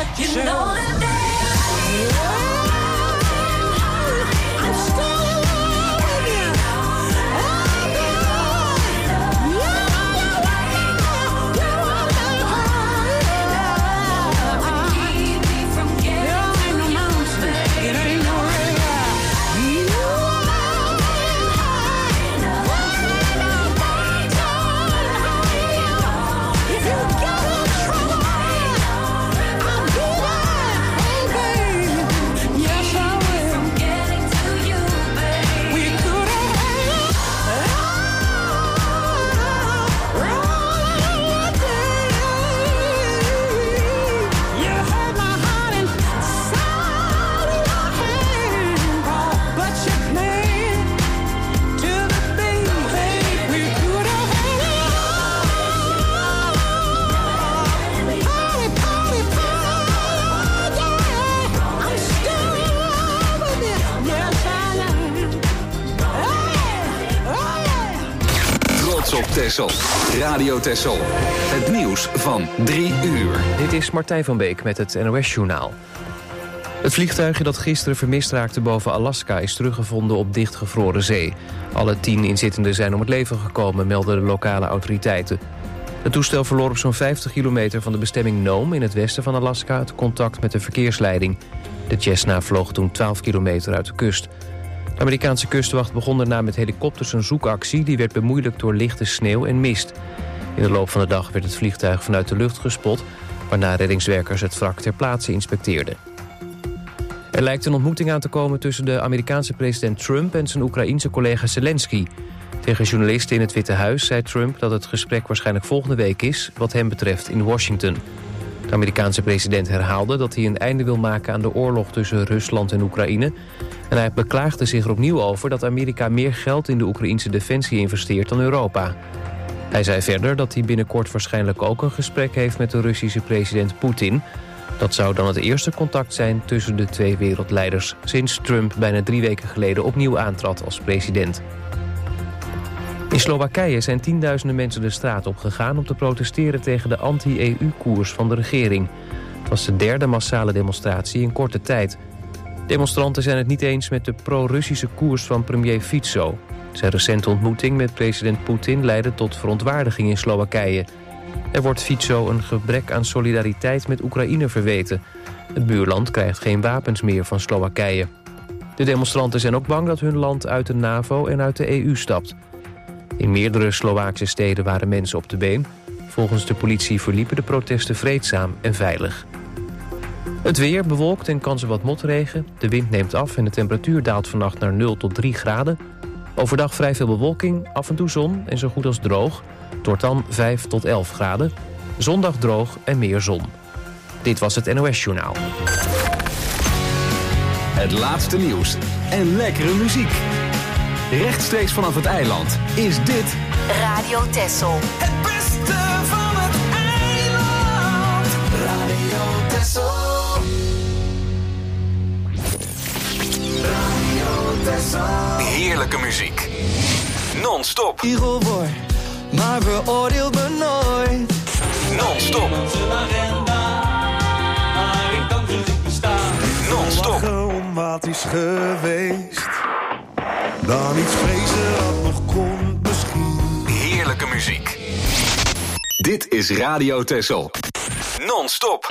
You know that I'm still in love with you. Op Texel. Radio Texel. Het nieuws van 3 uur. Dit is Martijn van Beek met het NOS-journaal. Het vliegtuigje dat gisteren vermist raakte boven Alaska is teruggevonden op dichtgevroren zee. Alle 10 inzittenden zijn om het leven gekomen, melden de lokale autoriteiten. Het toestel verloor op zo'n 50 kilometer van de bestemming Nome in het westen van Alaska het contact met de verkeersleiding. De Cessna vloog toen 12 kilometer uit de kust. De Amerikaanse kustwacht begon daarna met helikopters een zoekactie. Die werd bemoeilijkt door lichte sneeuw en mist. In de loop van de dag werd het vliegtuig vanuit de lucht gespot, waarna reddingswerkers het wrak ter plaatse inspecteerden. Er lijkt een ontmoeting aan te komen tussen de Amerikaanse president Trump en zijn Oekraïense collega Zelensky. Tegen journalisten in het Witte Huis zei Trump dat het gesprek waarschijnlijk volgende week is, wat hem betreft in Washington. De Amerikaanse president herhaalde dat hij een einde wil maken aan de oorlog tussen Rusland en Oekraïne. En hij beklaagde zich er opnieuw over dat Amerika meer geld in de Oekraïnse defensie investeert dan Europa. Hij zei verder dat hij binnenkort waarschijnlijk ook een gesprek heeft met de Russische president Poetin. Dat zou dan het eerste contact zijn tussen de twee wereldleiders sinds Trump bijna 3 weken geleden opnieuw aantrad als president. In Slowakije zijn tienduizenden mensen de straat op gegaan om te protesteren tegen de anti-EU-koers van de regering. Het was de 3e massale demonstratie in korte tijd. Demonstranten zijn het niet eens met de pro-Russische koers van premier Fico. Zijn recente ontmoeting met president Poetin leidde tot verontwaardiging in Slowakije. Er wordt Fico een gebrek aan solidariteit met Oekraïne verweten. Het buurland krijgt geen wapens meer van Slowakije. De demonstranten zijn ook bang dat hun land uit de NAVO en uit de EU stapt. In meerdere Slowaakse steden waren mensen op de been. Volgens de politie verliepen de protesten vreedzaam en veilig. Het weer bewolkt en kans op wat motregen. De wind neemt af en de temperatuur daalt vannacht naar 0 tot 3 graden. Overdag vrij veel bewolking, af en toe zon en zo goed als droog. Het wordt dan 5 tot 11 graden. Zondag droog en meer zon. Dit was het NOS-journaal. Het laatste nieuws en lekkere muziek. Rechtstreeks vanaf het eiland is dit Radio Texel. Het beste van het eiland. Radio Texel. Radio Texel. heerlijke muziek. Non-stop. Hoor, maar veroordeelt me nooit. Non-stop. Non-stop. Om wat is geweest. Dan iets vrezen wat nog komt misschien. Heerlijke muziek. Dit is Radio Texel. Non-stop.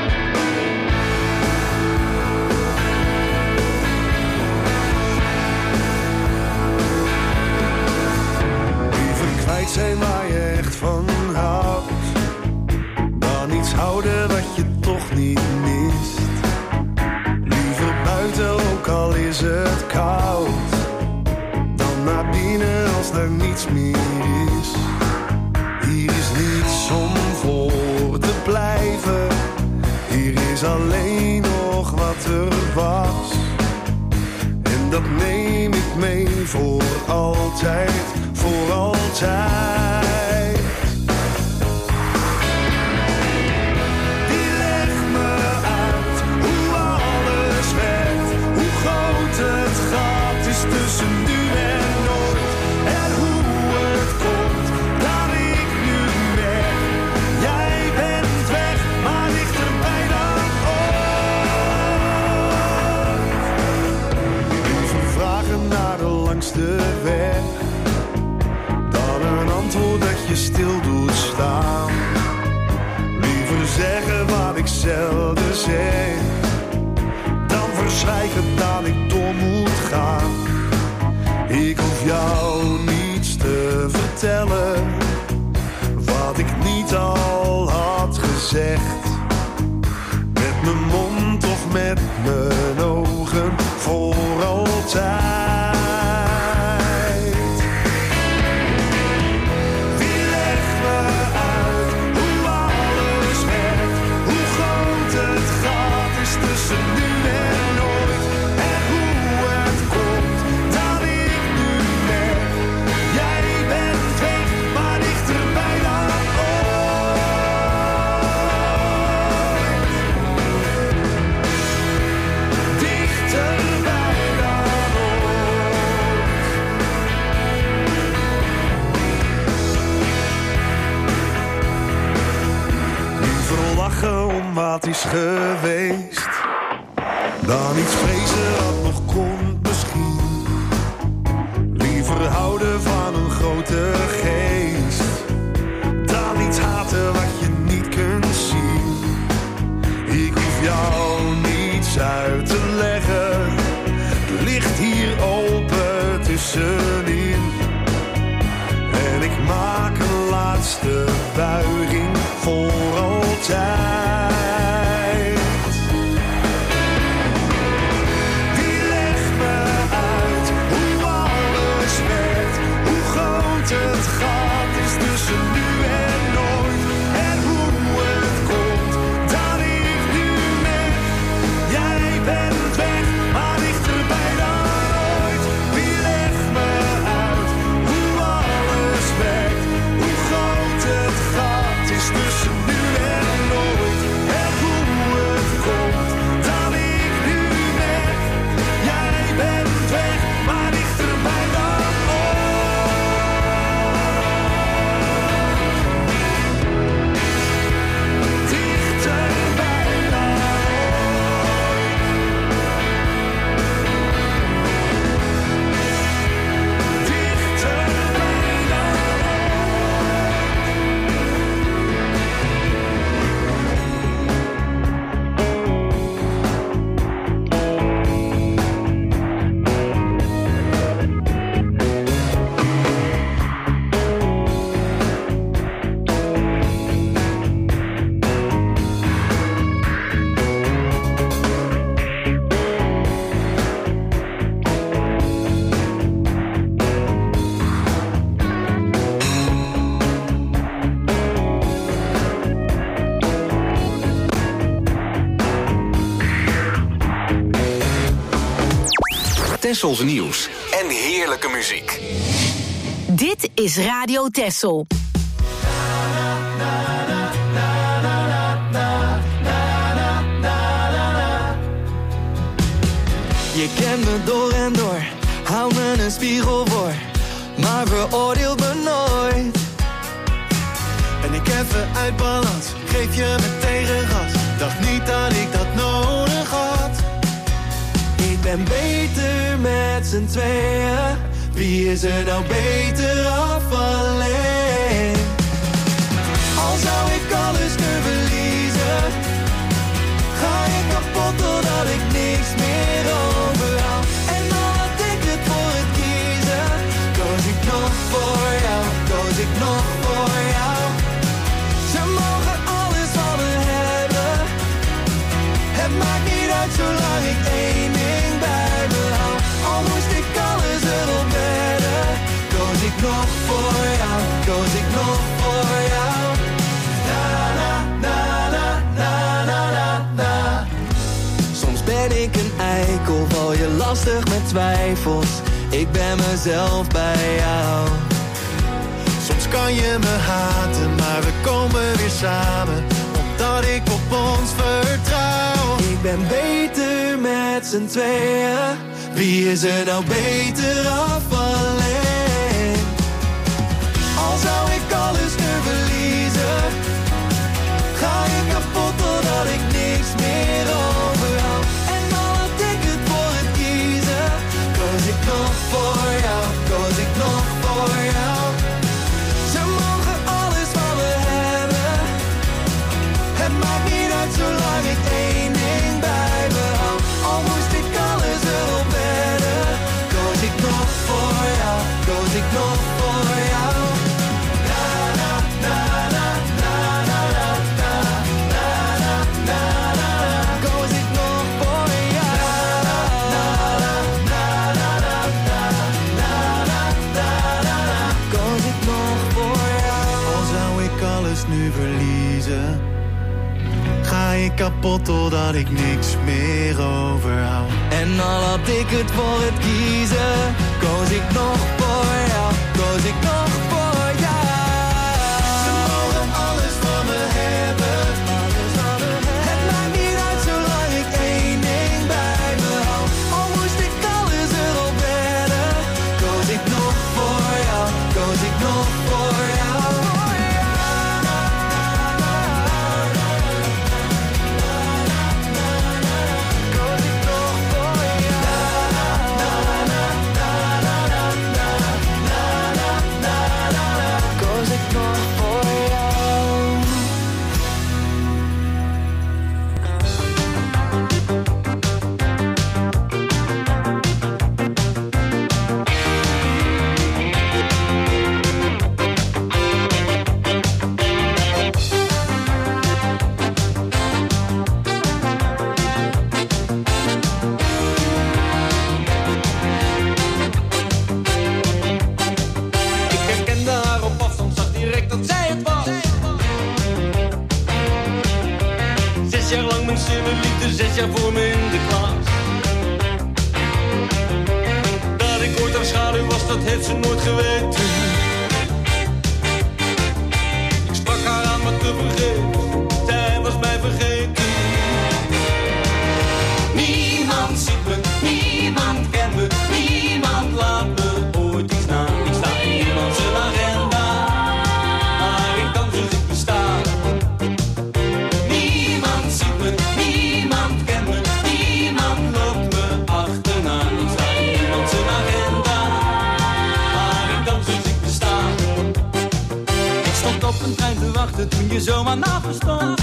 Liever kwijt zijn waar je echt van houdt. Dan iets houden wat je toch niet mist. Liever buiten ook al is het koud. Dan naar binnen als er niets meer is. Hier is niets om voor te blijven. Hier is alleen nog wat er was. En dat neem ik mee voor altijd, voor altijd. Die legt me uit hoe alles werkt. Hoe groot het gat is tussen nu en nooit. En hoe het komt dat ik nu merk. Jij bent weg, maar dichterbij dan dezelfde zee. Dan verzwijgen dat ik door moet gaan. Ik hoef jou niets te vertellen, wat ik niet al had gezegd. Met mijn mond of met mijn ogen, voor altijd. Wie legt me uit hoe alles werkt, hoe groot het gat is tussen nu en nooit. En hoe het komt dat ik nu merk, jij bent weg, maar dichterbij dan ooit. Dichterbij dan ooit. Liever lachen om wat is geweest, dan iets vrezen wat nog komt misschien. Liever houden van een grote geest, dan iets haten wat je niet kunt zien. Ik hoef jou niets uit te leggen, het ligt hier open tussenin. En ik maak een laatste buiging voor altijd. Wie legt me uit hoe alles werkt, hoe groot het gat is tussen nu en nooit. En hoe het komt dat ik nu merk, jij bent weg, maar dichterbij dan ooit. Wie legt me uit hoe alles werkt, hoe groot het gat is tussen nu en nooit. En hoe het komt dat ik nu merk, jij bent weg, maar dichterbij dan ooit. Dichterbij dan ooit. Dichterbij dan Tessels nieuws en heerlijke muziek. Dit is Radio Tessel. Je kent me door en door, hou me een spiegel voor, maar veroordeelt me nooit. Ben ik even uit balans, geef je me tegengas, dacht niet dat ik dat nodig had. Ik ben beter met z'n tweeën, wie is er nou beter af alleen? Al zou ik alles kunnen verliezen, ga je kapot doordat ik niks meer overhoud. En al had ik het voor het kiezen, koos ik nog voor jou, koos ik nog voor jou. Ze mogen alles van me hebben, het maakt niet uit zolang ik één ding bij me hou. Al moest ik alles erop wedden, koos ik nog voor jou, koos ik nog voor jou. Na na na na na na na na. Soms ben ik een eikel, val je lastig met twijfels. Ik ben mezelf bij jou. Soms kan je me haten, maar we komen weer samen, omdat ik op ons vertrouw. Ik ben beter met z'n tweeën, wie is er nou beter af alleen? Al zou ik alles kunnen verliezen, ga je kapot doordat ik niks meer overhoud. En al had ik het voor het kiezen, koos ik nog voor jou, koos ik nog voor jou. Ze mogen alles van me hebben, het maakt niet uit zolang kapot totdat ik niks meer overhoud. En al had ik het voor het kiezen, koos ik nog voor jou, koos ik nog voor jou. Ze mogen alles van me hebben, het maakt niet uit zolang ik één ding bij me hou. Al moest ik alles erop wedden, koos ik nog voor jou, koos ik nog voor jou. Voor me in de klas. Dat ik ooit haar schaduw was, dat heeft ze nooit geweten. Ik sprak haar aan, maar te vergeefs, zij was mij vergeten. Niemand ziet me, niemand kent me, niemand laat me ooit iets na. Ik sta in niemand zijn agenda, maar ik dans dus ik besta. Niemand ziet me, niemand kent me, niemand loopt me achterna. Ik sta in niemand zijn agenda, maar ik dans dus ik besta. Ik stond op een trein te wachten toen je zomaar naast me stond.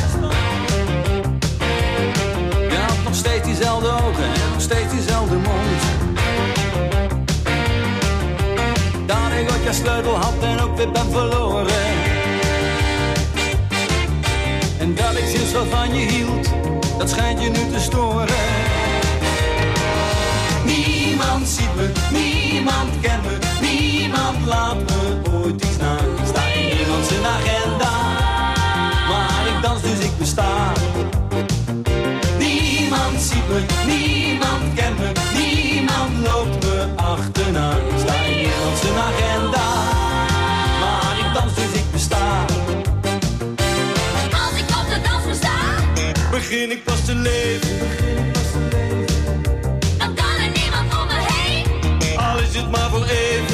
Je had nog steeds diezelfde ogen en nog steeds diezelfde mond. Dat ik ooit je sleutel had en ook weer ben verloren. En dat ik zielsveel van je hield, dat schijnt je nu te storen. Niemand ziet me, niemand kent me, niemand laat me ooit iets na. Ik sta in niemand zijn agenda, maar ik dans dus ik besta. Niemand ziet me, niemand kent me, niemand loopt me achterna. Ik sta in niemand zijn agenda, maar ik dans dus ik besta. Als ik op de dansvloer sta, Begin ik pas te leven, dan kan er niemand om me heen. al is het maar voor even.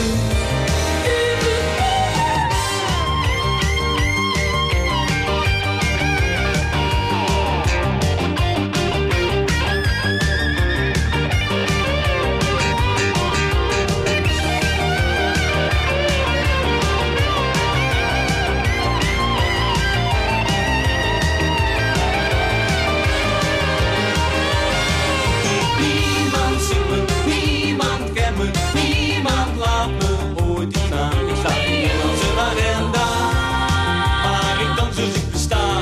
Niemand ziet me, niemand kent me, niemand laat me ooit iets na. Ik sta in niemand zijn agenda, maar ik dans dus ik besta.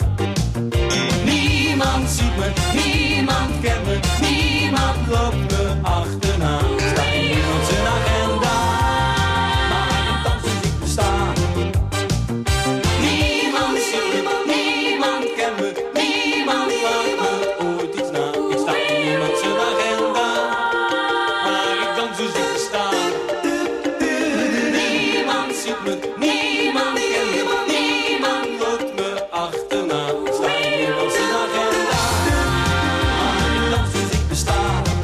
Niemand ziet me, niemand kent me, niemand loopt me achterna. Ik sta in niemand zijn agenda, maar ik dans dus ik besta. Niemand ziet me, niemand kent me, niemand laat me ooit iets na. Ik sta in niemand zijn agenda, maar ik dans dus ik besta. Niemand ziet me, niemand kent me, niemand loopt me achterna. Ik sta in niemand zijn agenda, maar ik dans dus ik besta.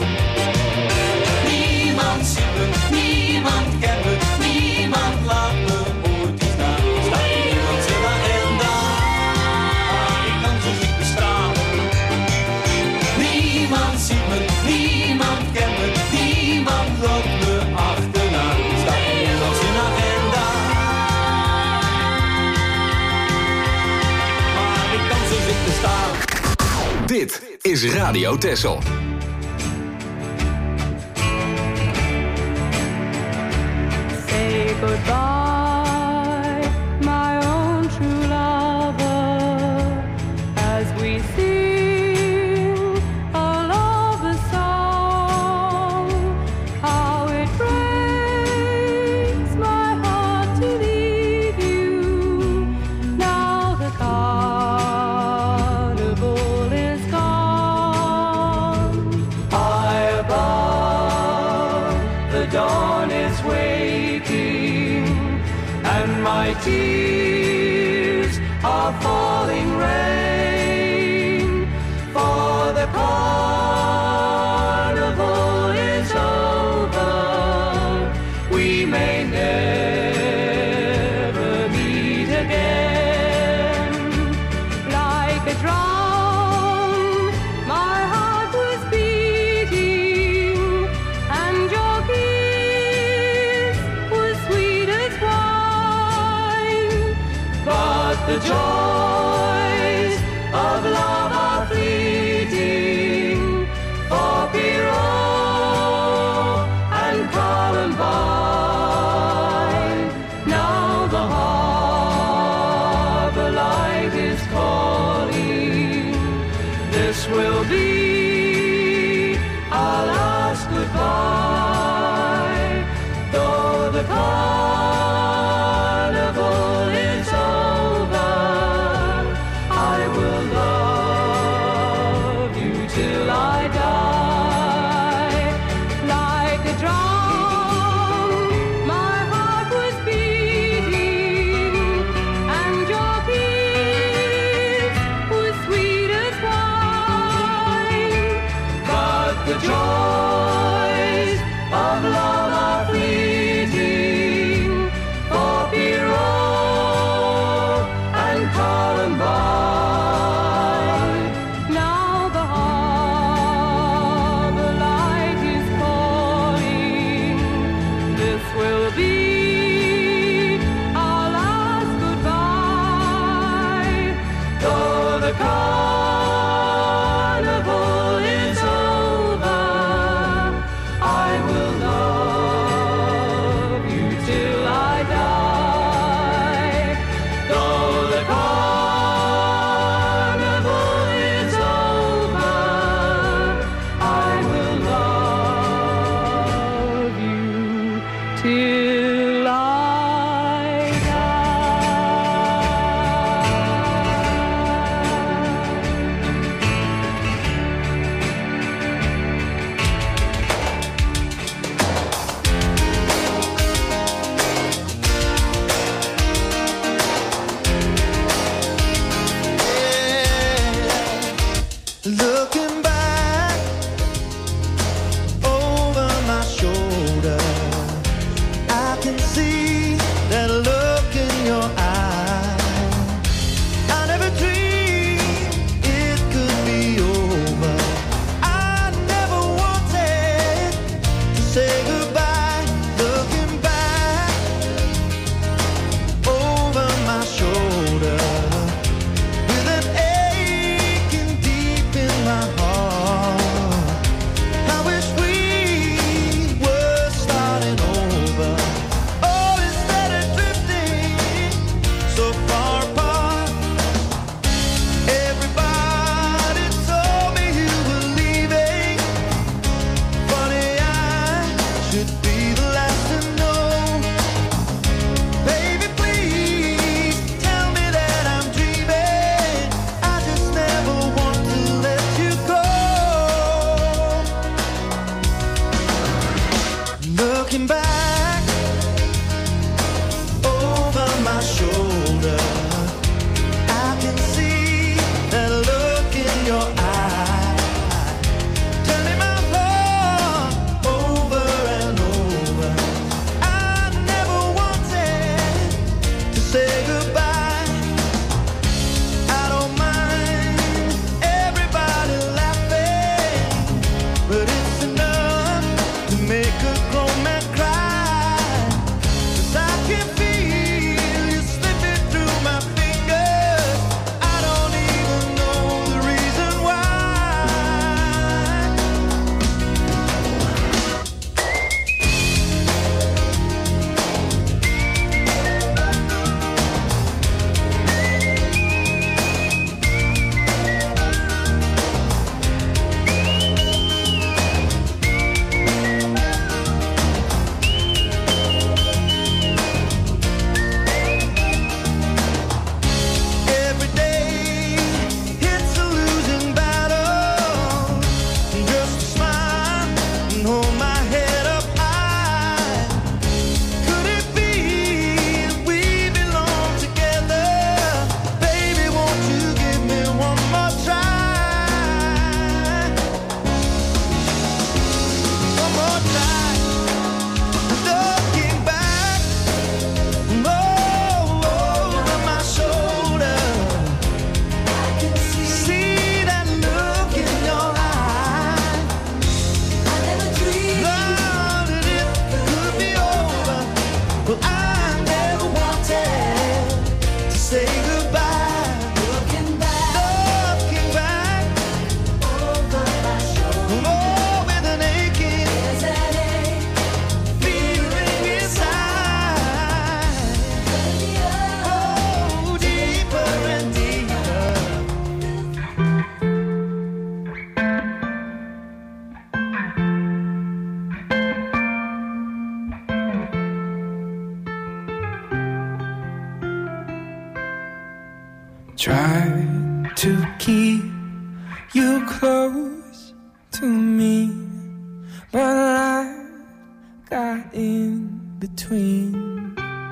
Niemand ziet me, niemand kent me, niemand laat me ooit iets na. Ik sta in niemand zijn agenda, maar ik dans dus ik besta. Niemand ziet me, niemand kent me, niemand loopt me achterna. Ik sta in niemand zijn agenda, maar ik dans dus ik besta. Dit is Radio Texel. Say goodbye, my own true lover, as we sing a lover's song. How it breaks my heart to leave you. Now the carnival is my tears are falling rain, for the carnival is over. We may never meet again. Like a drum, my heart was beating, and your kiss was sweet as wine. But the joys of love are fleeting, for Pierrot and Columbine. Now the harbor light is calling. This will be our last goodbye. Though the carnival is over, I will love you till I die. Like a drum, my heart was beating, and your kiss was sweet as wine. But the joys of love are fleeting, for Pierrot and Columbine. Now the harbor light is calling. This will be our last goodbye. Though the carnival is over, I will love you till I die. Though the carnival is over, I will love you till I Looking back over my shoulder, I can see that look in your eye. I never dreamed it could be over. I never wanted to say goodbye. Looking back over my shoulder, with an aching deep in my heart. Try to keep you close to me, but I got in between.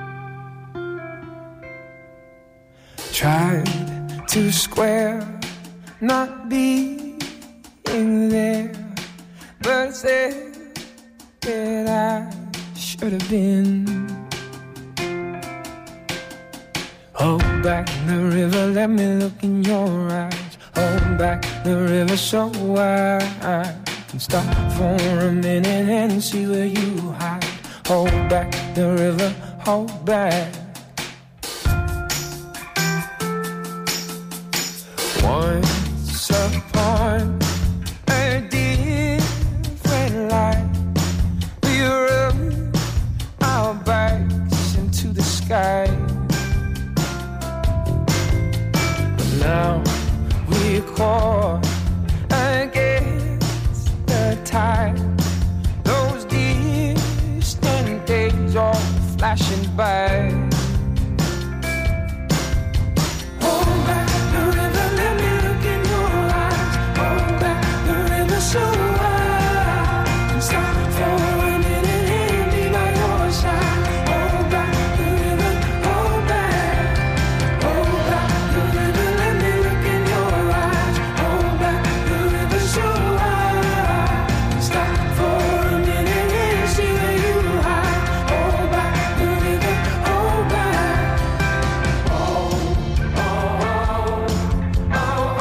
Tried to square not being there, but said that I should have been. Hold back the river, let me look in your eyes. Hold back the river so I can stop for a minute and see where you hide. Hold back the river, hold back. Once upon a different life, we rubbed our backs into the sky. But now we're caught against the tide. Those distant days are flashing by. So I can stop for a minute and be by your side. Hold back the river, hold back. Hold back the river, let me look in your eyes. Hold back the river so I can stop for a minute and see where you hide. Hold back the river, hold back. Oh, oh, oh, oh, oh.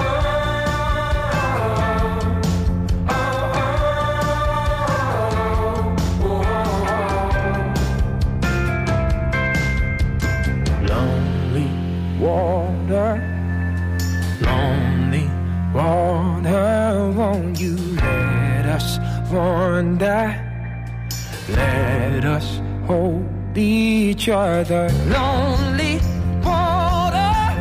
Lonely water, won't you let us wander? Let us hold each other. Lonely water,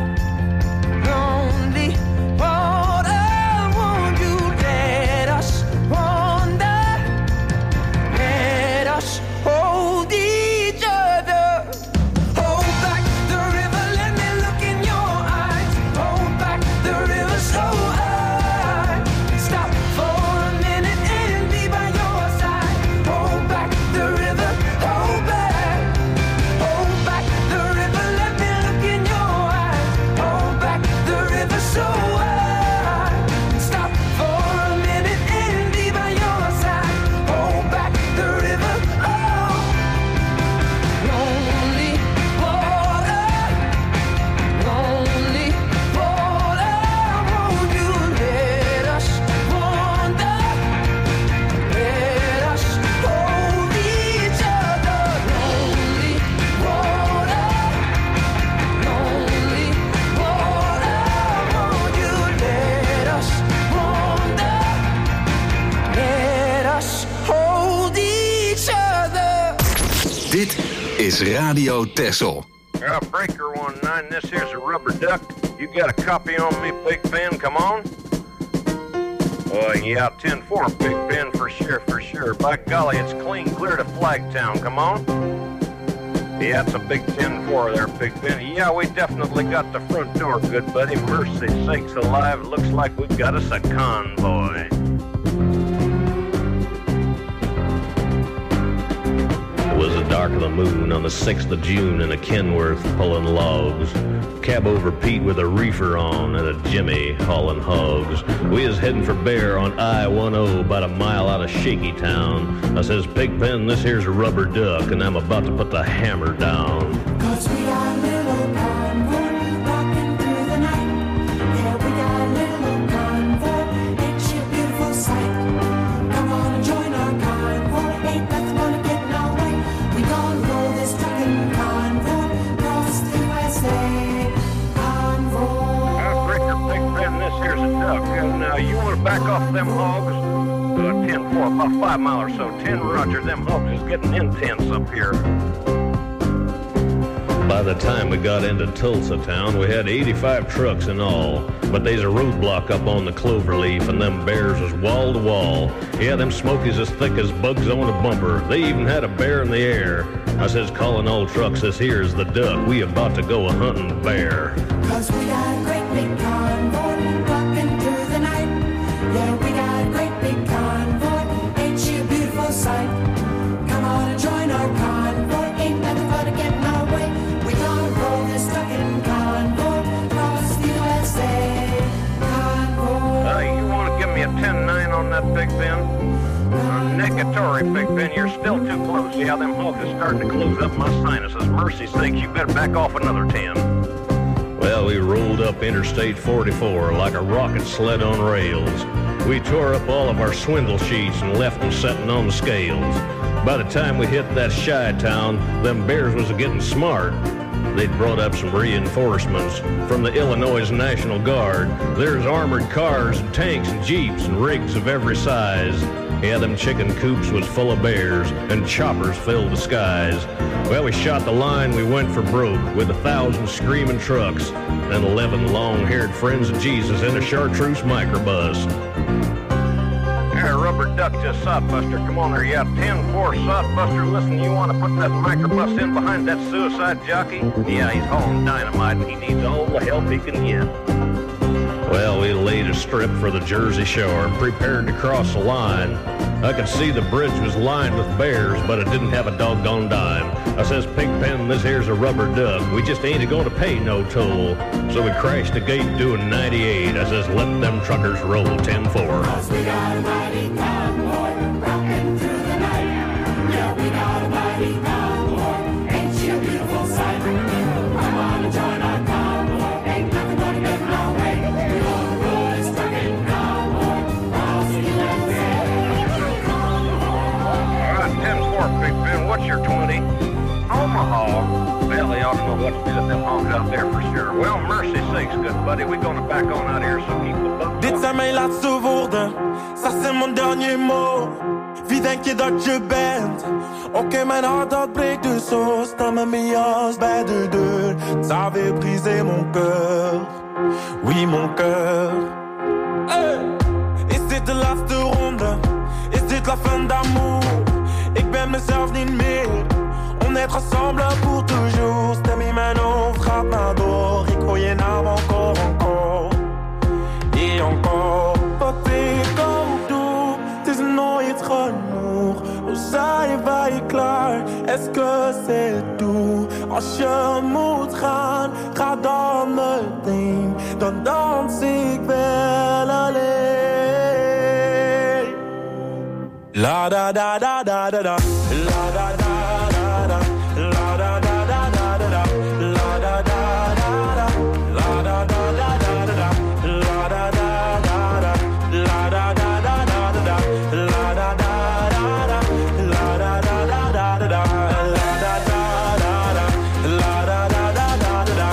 won't you let us wander? Let us hold each other. Hold back the river, let me look in your eyes. Hold back the river so I can stop for a minute and be by your side. Hold back the river, hold back. Hold back the river, let me look in your eyes. Hold back the river so I can stop for a minute and be by your side. Hold back the river, oh. Lonely water, won't you let us wander? Let us hold each other. Lonely water, won't you let us wander? Let us hold each other. Dit is Radio Texel. Breaker 19, this here's a rubber duck. You got a copy on me, Big Ben? Come on. Yeah, 10-4, Big Ben, for sure. By golly, it's clean clear to Flagtown. Come on. Yeah, it's a big 10-4 there, Big Ben. Yeah, we definitely got the front door, good buddy. Mercy sakes alive, it looks like we've got us a convoy. It was the dark of the moon on the 6th of June in a Kenworth pulling logs. Cab over Pete with a reefer on and a Jimmy hauling hogs. We is heading for Bear on I-10 about a mile out of Shaky Town. I says, Pigpen, this here's a rubber duck and I'm about to put the hammer down. 'Cause we got a little convoy rocking through the night. Yeah, we got a little convoy, ain't she a beautiful sight? Come on and join our convoy, ain't nothing gonna get in our way. We gonna roll this trucking convoy across the USA. Convoy. Breaker, Big Ben, this here's a duck. And you want to back off them hogs? 10-4, about 5 mile or so. 10 Roger, them hogs is getting intense up here. By the time we got into Tulsa town, we had 85 trucks in all. But there's a roadblock up on the Cloverleaf, and them bears was wall to wall. Yeah, them smokies as thick as bugs on a bumper. They even had a bear in the air. I says, calling all trucks, this here's the duck. We about to go a hunting bear. 'Cause we got a great big convoy walking through the night. Yeah, we got a great big convoy. Ain't she a beautiful sight? Come on and join our convoy. Ain't nothing but to get in our way. We gonna roll this trucking convoy across the USA. Convoy. You want to give me a 10-9 on that Big Ben? Negatory, Big Ben, you're still too close. Yeah, them hawks is starting to close up my sinuses. Mercy sakes, you better back off another 10. Well, we rolled up Interstate 44 like a rocket sled on rails. We tore up all of our swindle sheets and left them setting on the scales. By the time we hit that Chi-town, them bears was getting smart. They'd brought up some reinforcements from the Illinois National Guard. There's armored cars and tanks and jeeps and rigs of every size. Yeah, them chicken coops was full of bears, and choppers filled the skies. Well, we shot the line, we went for broke, with 1,000 screaming trucks, and 11 long-haired friends of Jesus in a chartreuse microbus. Here, rubber duck to sodbuster. Come on there, yeah, 10-4 sodbuster. Listen, you want to put that microbus in behind that suicide jockey? Yeah, he's hauling dynamite, and he needs all the help he can get. Well, we laid a strip for the Jersey Shore and prepared to cross the line. I could see the bridge was lined with bears, but it didn't have a doggone dime. I says, Pigpen, this here's a rubber duck. We just ain't going to pay no toll. So we crashed the gate doing 98. I says, let them truckers roll 10-4. Cause we got a mighty convoy rocking through the night. Yeah, we got a mighty convoy. Ain't she a beautiful sight? Come on and join our convoy. Ain't nothing gonna get in our way. We gonna roll this trucking convoy across the USA. All right, 10-4, Big Ben. What's your 20? Omaha. Well, they ought to know what to do with them hogs out there for sure. Well, mercy sakes, good buddy. We're gonna back on out here, so keep the buck. Dit zijn mijn laatste woorden, ça c'est mon dernier mot. Wie denk je dat je bent? Oké, mijn hart dat breekt dus zo. Sta met mijn jas bij de deur. Ça avait brisé mon cœur. Oui, mon cœur. Hey! Is dit de laatste ronde? Is dit la fin d'amour? Ik ben mezelf niet meer. On est ensemble pour toujours. Stem in mijn hoofd gaat maar door. Ik hoor je naam encore. Et encore. Wat ik ook doe, het is nooit genoeg. Hoe zijn wij klaar? Est-ce que c'est tout? Als je moet gaan, ga dan meteen. Dan dans ik wel alleen. La da da da da da da. La da da da da. La da da da da da. La da da da da. La da da da da da. La da da da da. La da da da da da. La da da da da. La da da da da da. La da da da da. La da da da da da.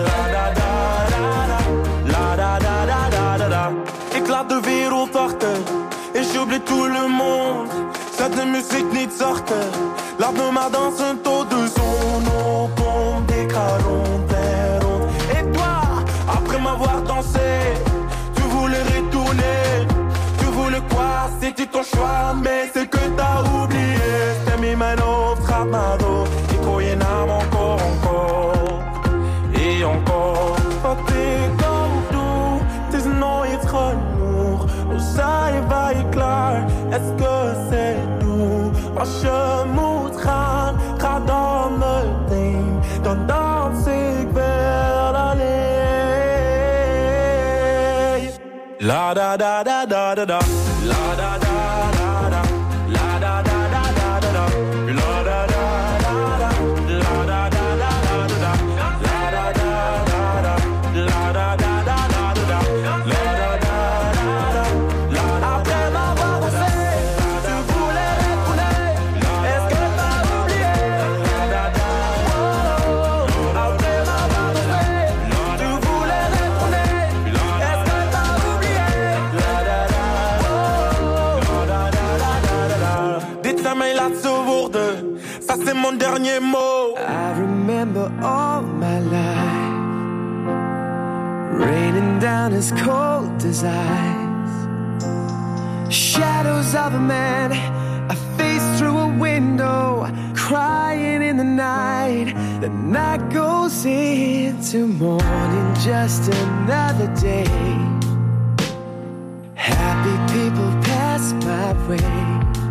La da da da da. Ik laat de wereld achter. Et j'oublie tout le monde. Zet de muziek niet zachter. Laat me maar dansen tot de zon opkomt. Ik ga rond en rond. Et toi, après m'avoir dansé, tu voulais retourner. Tu voulais quoi? C'était ton choix, mais c'est que t'as oublié. Stem in mijn hoofd gaat maar door. Ik hoor je naam encore. Et encore. Wat ik ook doe, het is nooit genoeg. Hoe zijn wij klaar? Est-ce que c'est tout? Als je moet gaan, ga dan meteen. Dan dans ik wel alleen. La da da da da da da. La da da da da. La da da da da da. La da da da da. La da da da da. La da da da da. La da da da da. La da da da. Après m'avoir dansé, tu voulais retourner. Est-ce que t'as oublié? Après m'avoir dansé, tu voulais retourner. Est-ce que t'as oublié? Dit zijn mijn laatste woorden, ça c'est mon dernier mot. I remember all my life raining down as cold as ice. Shadows of a man, a face through a window, crying in the night. The night goes into morning, just another day. Happy people pass my way.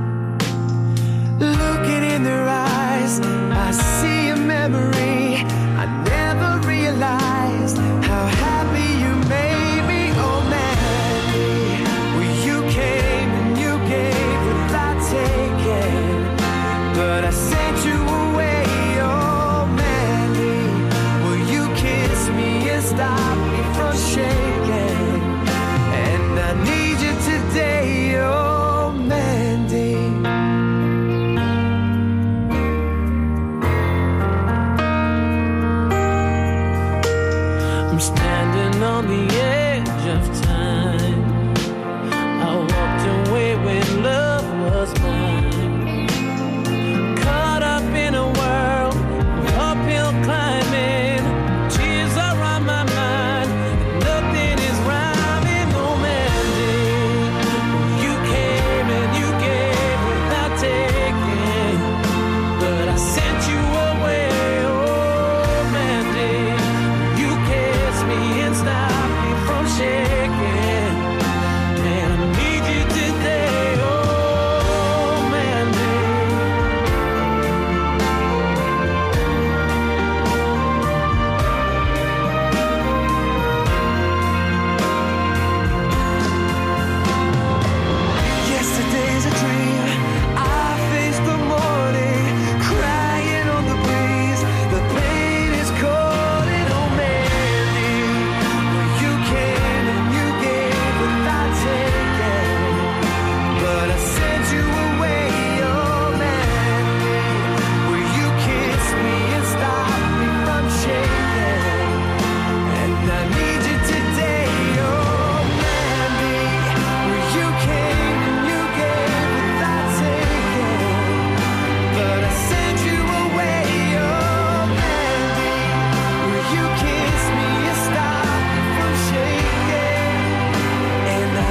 Looking in their eyes, I see a memory. I never realized how happy you made me. Oh, Mandy, well, you came and you gave without taking, but I sent you away. Oh, Mandy, will you kiss me and stop me from shaking? And I need you today, oh, Mandy. I'm standing on the edge of time. I walked away when love was mine. Caught up in a world of uphill climbing. Tears are on my mind. Nothing is rhyming. Oh, Mandy, you came and you gave without taking, but I sent you away. Oh, Mandy, you kiss me and stop me from shaking. Man, I need you today. Oh, Mandy. Yesterday's a dream. I faced the morning, crying on the breeze. The pain is calling. Oh, Mandy, well, you came and you gave without taking, but I sent you away. Oh, Mandy, will you kiss me and stop me from shaking? And I need you today. Oh, Mandy, well, you came and you gave without taking, but I sent you away. Oh, Mandy, will you kiss me and stop me from shaking? And I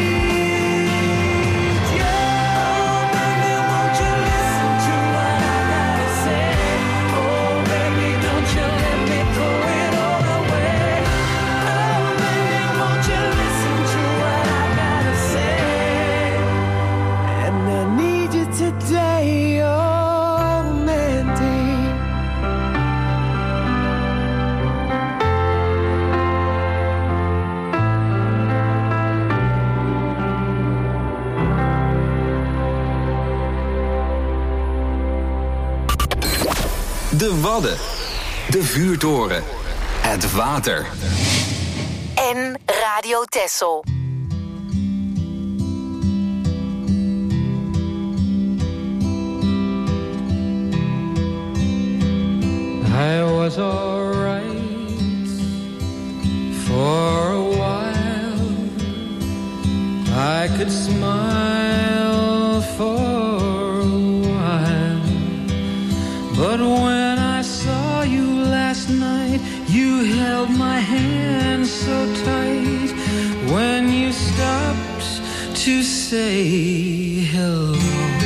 need you. Oh, baby, won't you listen to what I gotta say? Oh, baby, don't you let me throw it all away. Oh, baby, won't you listen to what I gotta say? And I need you today, oh, Mandy. De Wadden. De Vuurtoren. Het water. En Radio Texel. I was alright for a while. I could smile for a while. But when I saw you last night, you held my hand so tight. When you stopped to say hello,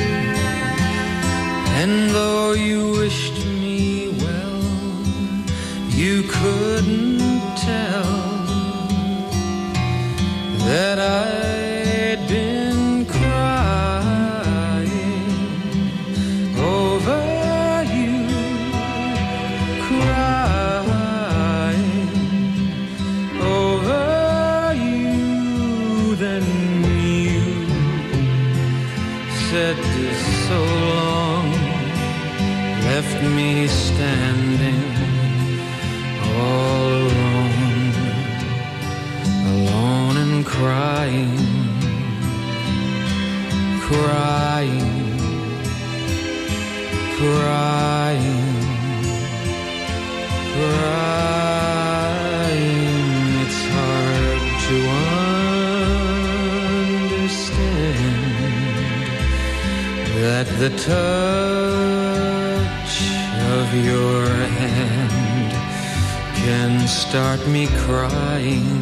and though you wished me well, you couldn't tell that I'd been crying over you, crying over you. Then you said so long, left me standing all alone, alone and crying, crying, crying, crying. It's hard to understand that the touch of your hand can start me crying.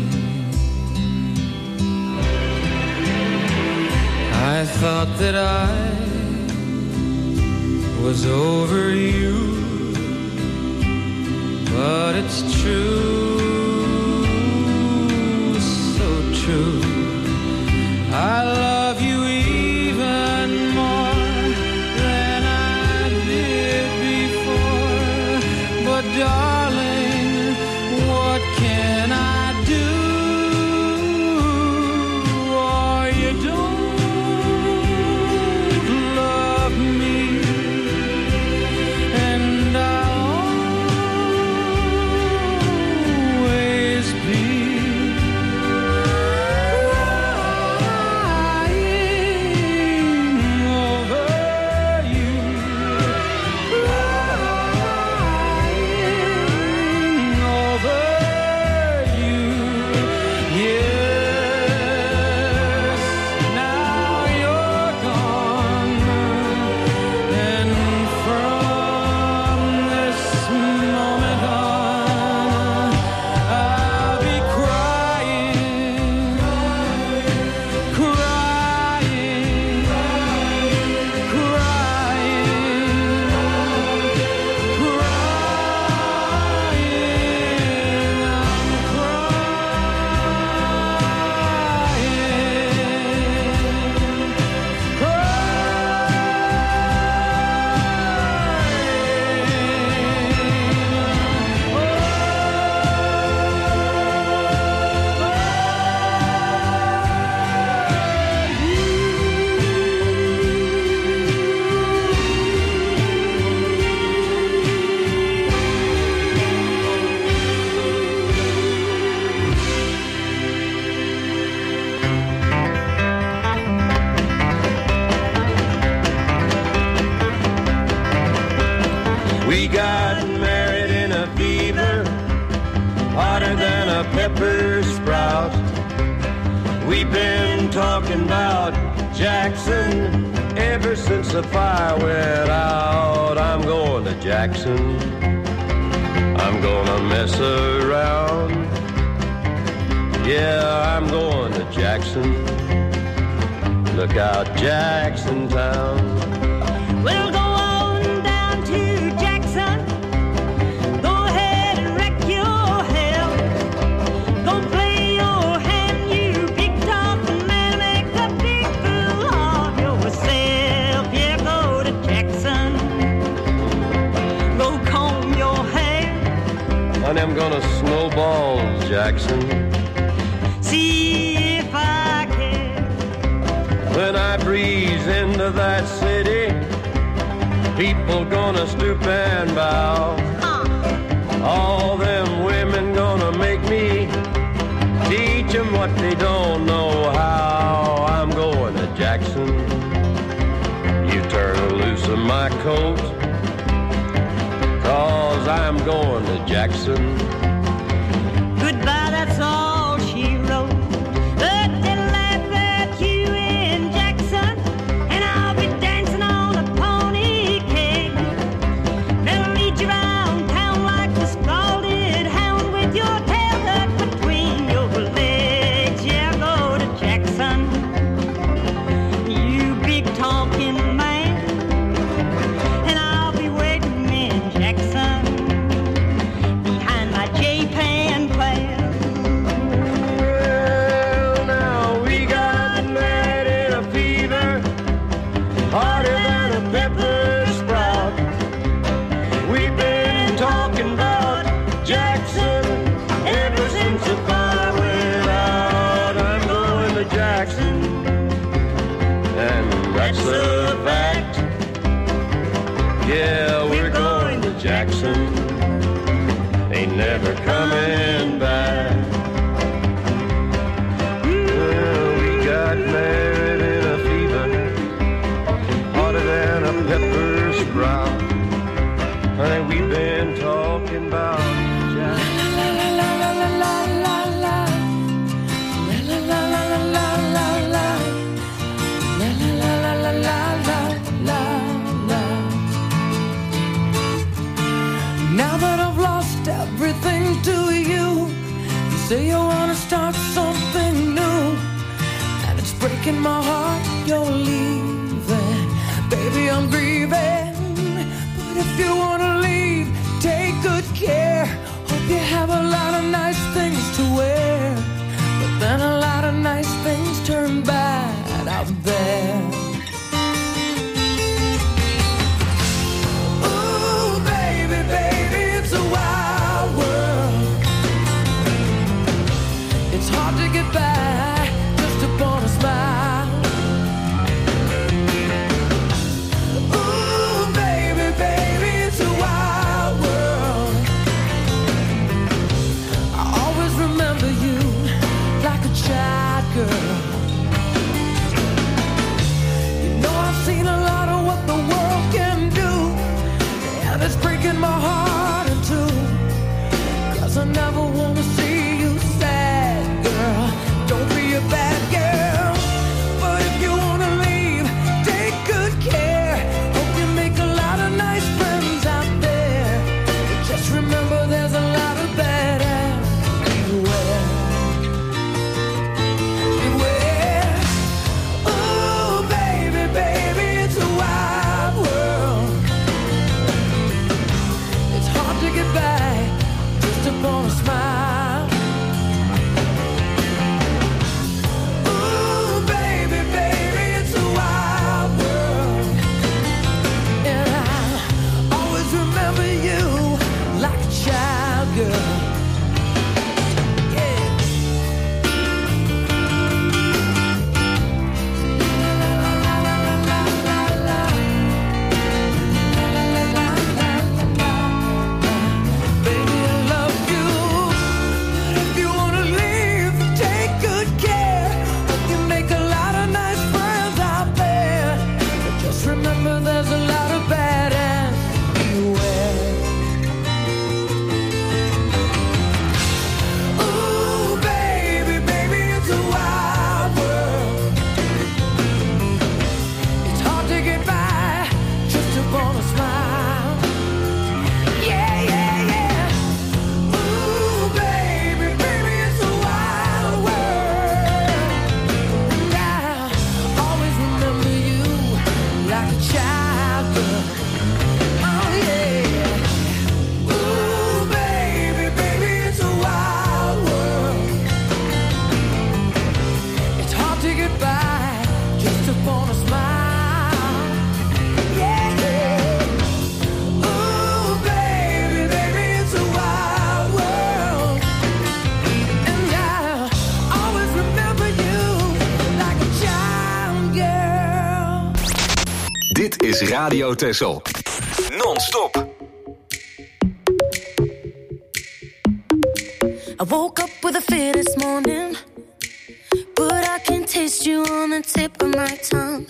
I thought that I was over you, but it's true, so true. I love you even more than I did before, but darling, what can I do? Oh, you don't love me, and I'll always be We got married in a fever, hotter than a pepper sprout. We've been talking about Jackson ever since the fire went out. I'm going to Jackson, I'm gonna mess around. Yeah, I'm going to Jackson. Look out, Jackson Town. We'll go on down to Jackson. Go ahead and wreck your hell. Go play your hand, you big talking man. Make a big fool of yourself. Yeah, go to Jackson. Go comb your hair. Honey, I'm gonna snowball Jackson. See if I can. When I breeze into that city, people gonna stoop and bow. All them women gonna make me teach them what they don't know how. I'm going to Jackson. You turn loose of my coat, 'cause I'm going to Jackson. Goodbye, that's all she wrote. But they'll laugh at you in Jackson, and I'll be dancing on a pony cake. They'll lead you around town like a scalded hound with your tail tucked between your legs. Yeah, go to Jackson, you big talking man, and I'll be waiting in Jackson behind my J-Pan plan. Well, now we got married in a fever, hotter than a pepper sprout. We've been talking about Jackson ever since the fire went out. I'm going to Jackson, and that's a fact. Yeah, we're going to Jackson, ain't never coming back. Well, we got married in a fever, hotter than a pepper sprout. Honey, we've been talking about Jackson. Now that I've lost everything to you, you say you wanna start something new, and it's breaking my heart you're leaving. Baby, I'm grieving, but if you wanna leave, take good care, You have a lot of nice things to wear, but then a lot of nice things turn bad out there. Ooh, baby, baby, it's a wild world. It's hard to get by just upon a smile. Ooh, baby, baby, it's a wild world. I always remember you like a child girl. You know I've seen a lot of what the world can do, and it's breaking my heart in two. 'Cause I never wanna see you sad, girl. Don't be a bad girl. But if you wanna leave, take good care. Hope you make a lot of nice friends out there. But just remember there's a lot of bad ass beware. Beware. Ooh, baby, baby, it's a wild world. It's hard to get by just upon a smile. Ooh, baby, baby, it's a wild world. And I'll always remember you like a child girl. Yeah. Baby, I love you. If you wanna leave, take good care. Hope you make a lot of nice friends out there. But just remember there's a lot of bad ass beware. Ooh, baby, baby, it's a wild world. It's hard to get by just upon a smile. Yeah, yeah, yeah. Ooh, baby, baby, it's a wild world. And I'll always remember you like a child girl. Oh, yeah. Ooh, baby, baby, it's a wild world. It's hard to get by just upon a smile. Yeah, yeah. Ooh, baby, baby, it's a wild world. And I'll always remember you like a child girl. Dit is Radio Texel. Non-stop. I woke up with a fear this morning, but I can taste you on the tip of my tongue.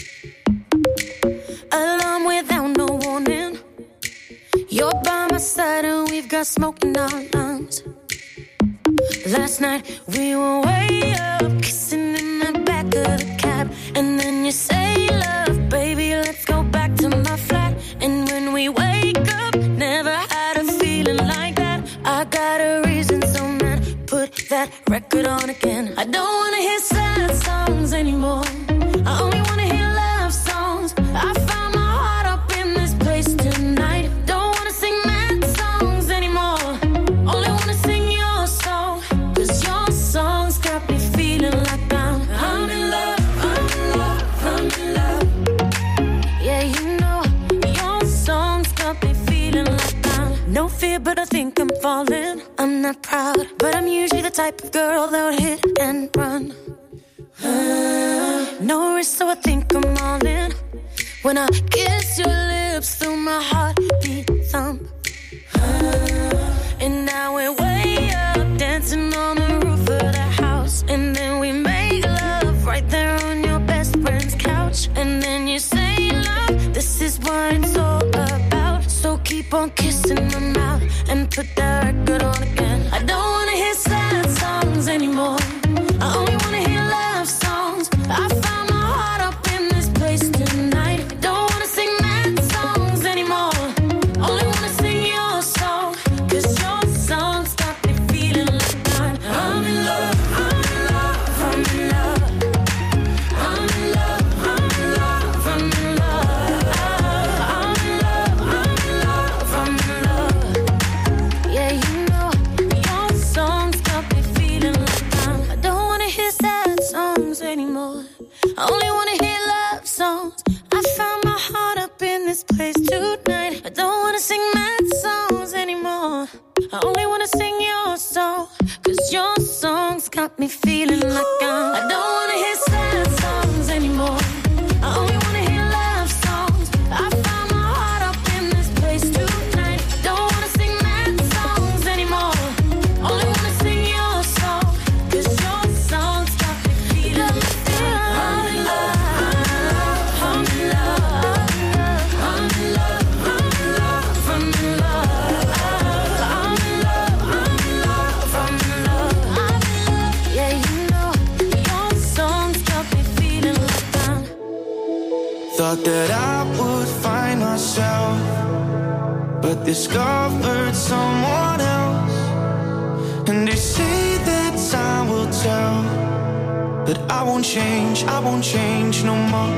Alarm without no warning. You're by my side and we've got smoke in our lungs. Last night we were way up, kissing in the back of the cab. And then you say, love, baby, let's go back to my flat. And when we wake up, never had a feeling like that. I got a reason, so man, put that record on again. I don't wanna hear sad songs anymore. I only wanna hear love songs. I found my heart up in this place tonight. Don't wanna sing mad songs anymore. Only wanna sing your song. 'Cause your songs got me feeling like I'm in love, I'm in love, I'm in love. Yeah, you know, your songs got me feeling like no fear, but I think I'm falling. I'm not proud, but I'm usually the type of girl that would hit and run. No risk, so I think I'm all in. When I kiss your lips through my heartbeat thump. And now we're way up, dancing on the roof of the house. And then we make love right there on your best friend's couch. And then you say, love, this is what it's all about. So keep on kissing my mouth and put that record on again. I don't wanna hear sad songs anymore. I only wanna hear love songs. I found my heart up in this place tonight. Don't wanna sing mad songs anymore. Only wanna sing your song. 'Cause your songs got me feeling like I'm in love, I'm in love, I'm in love. I'm in love, I'm in love, I'm in love. I'm in love, I'm in love, I'm in love. I only wanna hear love songs. I found my heart up in this place tonight. I don't wanna sing mad songs anymore. I only wanna sing your song, 'cause your songs got me feeling like I don't wanna hear sad songs anymore. I only wanna hear love songs. I found my heart up in this place tonight. I don't wanna sing mad songs anymore. Only wanna sing your song, 'cause your songs got me feeling like I'm in love, I'm in love, I'm in love, I'm in love, I'm in love, I'm in love, I'm in love, I'm in love, I'm in love. Yeah, you know, your songs got me feeling like I'm. Thought that I would find myself, but discovered someone else. And they say that time will tell, but I won't change no more.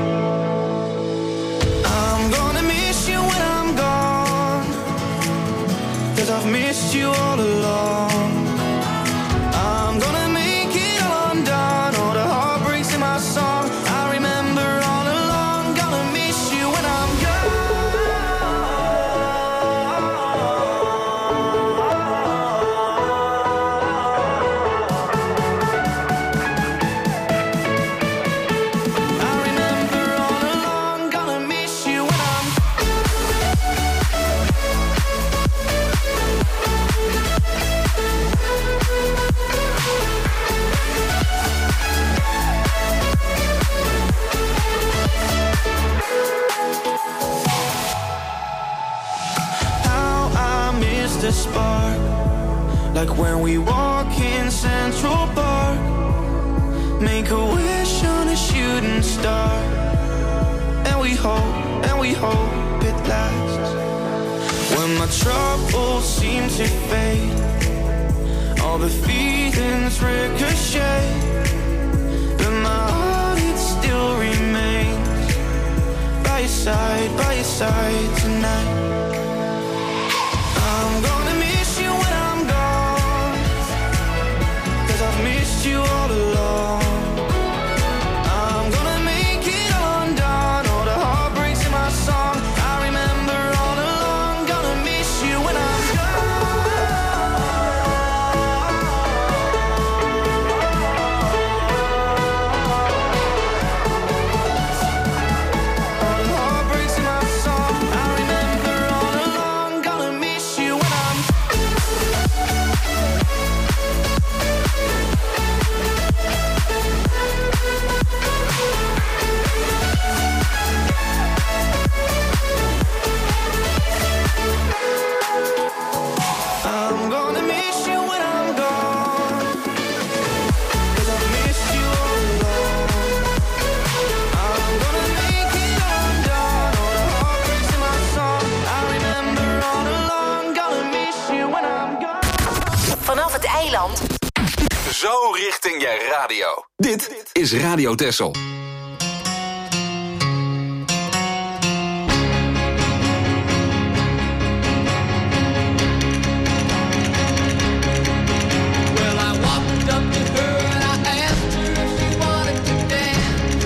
I'm gonna miss you when I'm gone, 'cause I've missed you all along. I'm gonna make it all undone, all the heartbreaks in my song. I remember all along, gonna miss you when I'm the spark, like when we walk in Central Park. Make a wish on a shooting star, and we hope it lasts. When my troubles seem to fade, all the feelings ricochet, but my heart, it still remains by your side tonight. I'm gonna miss you when I'm gone, 'cause I've missed you all along. I'm gonna make it all undone, all the heartbreaks in my song. I remember all along, gonna miss you when I'm all the heartbreaks in my song. I remember all along, gonna miss you when I'm gonna miss you when I'm gone, 'cause I've missed you all along. I'm gonna make it all undone, all the heartbreaks in my song. I remember all along, gonna miss you when I'm gone. Vanaf het eiland. Zo richting je radio. Dit is Radio Texel. Well, I walked up to her and I asked her if she wanted to dance.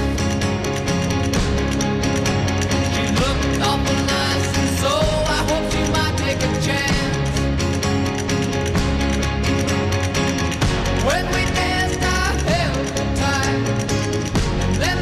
She looked awful nice, and so I hope she might take a chance. When we danced, I held her tight, and then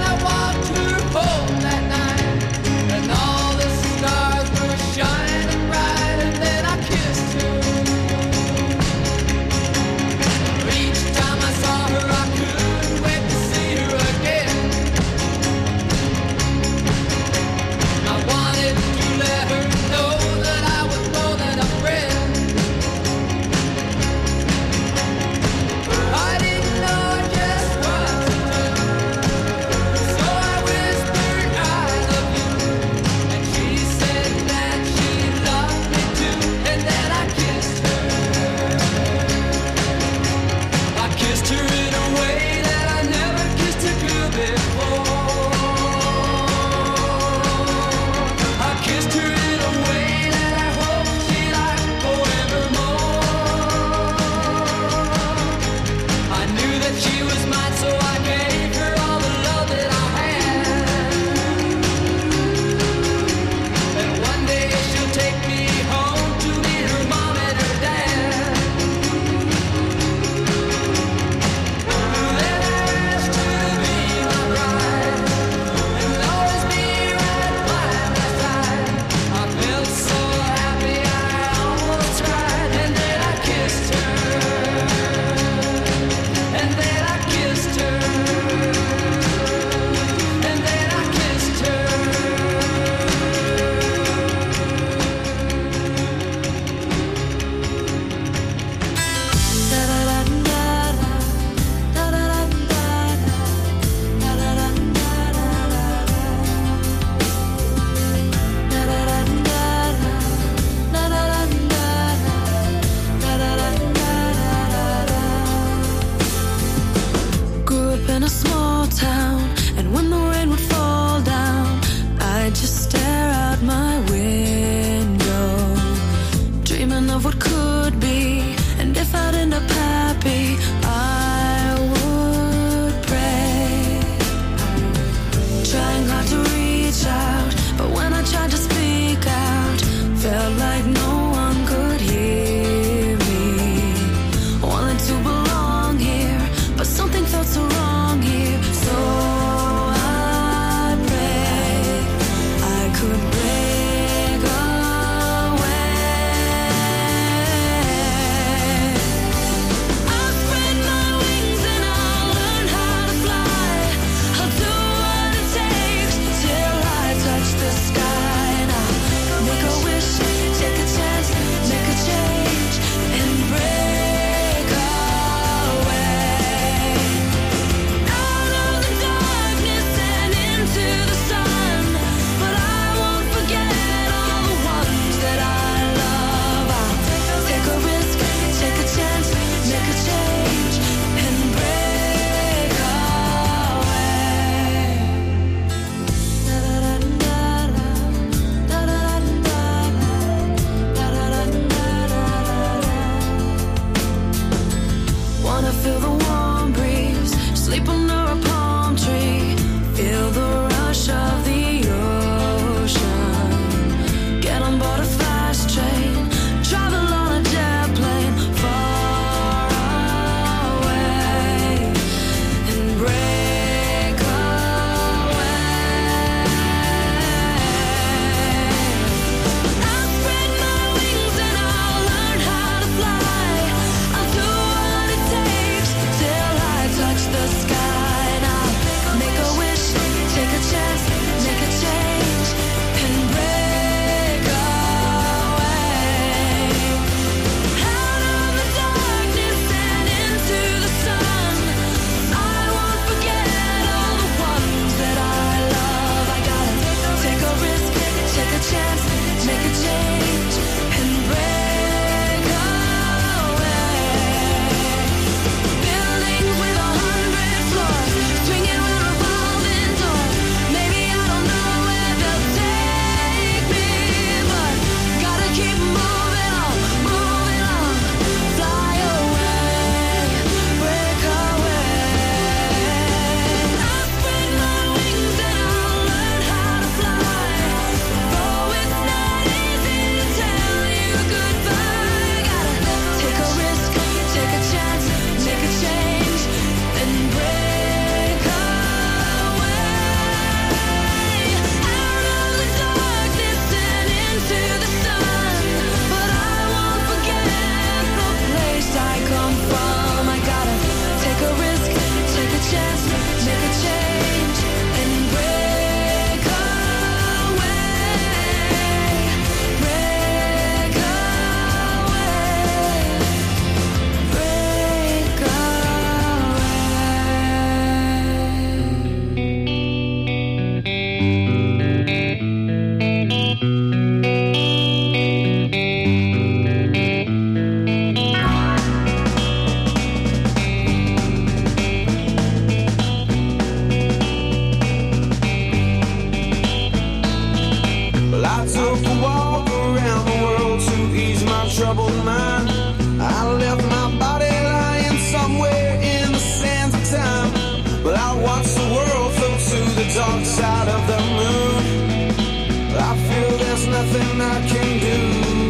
Well, I took a walk around the world to ease my troubled mind. I left my body lying somewhere in the sands of time. But I watched the world float to the dark side of the moon. I feel there's nothing I can do.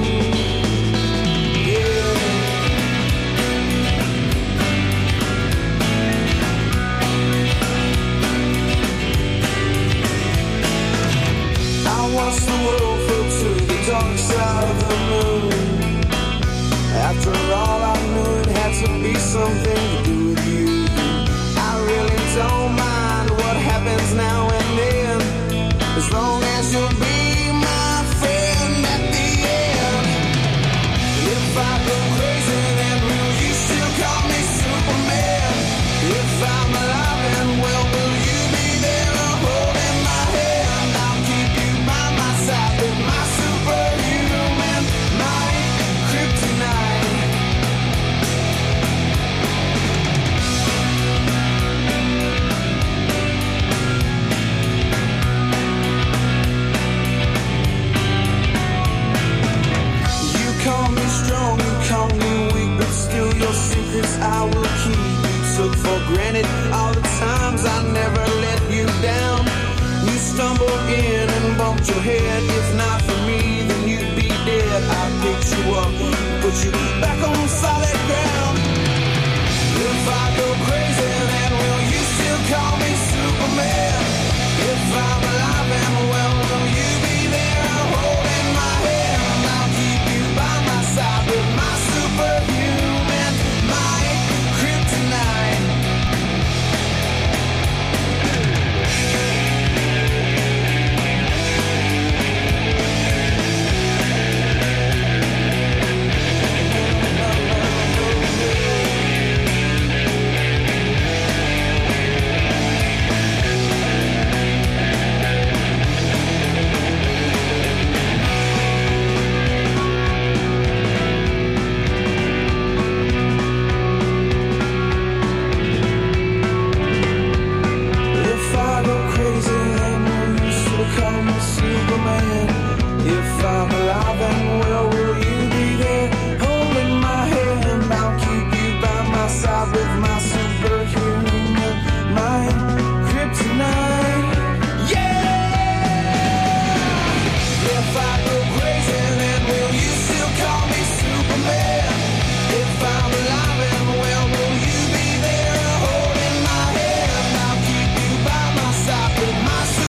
Yeah. I watched the world float to the dark side of the moon. After all, I knew it had to be something to do with you. I really don't mind what happens now and then, as long as you'll be my friend at the end. And if I go crazy, then will you still call me Superman? If I'm alive and well, will you be there holding my hand? I'll keep you by my side with my superhuman might, kryptonite. You call me strong, you call me weak, but still your secrets I will keep. You took for granted all the times I never let you down. You stumbled in and bumped your head. If not for me, then you'd be dead. I picked you up, put you back on solid ground. If I